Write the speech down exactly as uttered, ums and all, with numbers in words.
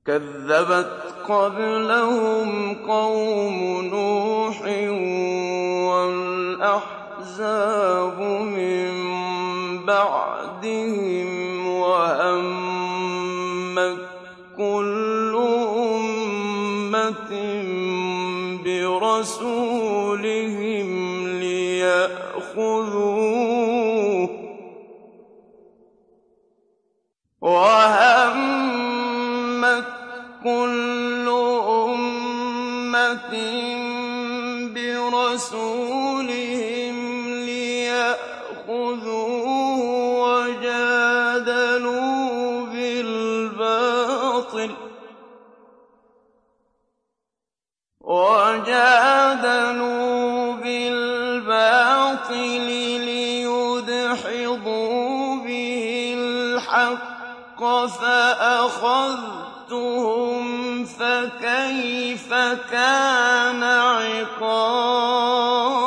كَذَّبَتْ قَبْلَهُمْ قَوْمُ نُوحٍ وَالْأَحْزَابُ مِن بَعْدِهِمْ ۖ وَهَمَّتْ كُلُّ أُمَّةٍ بِرَسُولِهِمْ لِيَأْخُذُوهُ ۖ وَهَمَّتْ كُلُّ أُمَّةٍ بِرَسُولِهِمْ لِيَأْخُذُوهُ وَجَادَلُوا بِالْبَاطِلِ وَجَادَلُوا بِالْبَاطِلِ لِيُدْحِضُوا بِهِ الْحَقَّ فَأَخَذْتُهُمْ ۖ فَكَيْفَ كَانَ عِقَابِ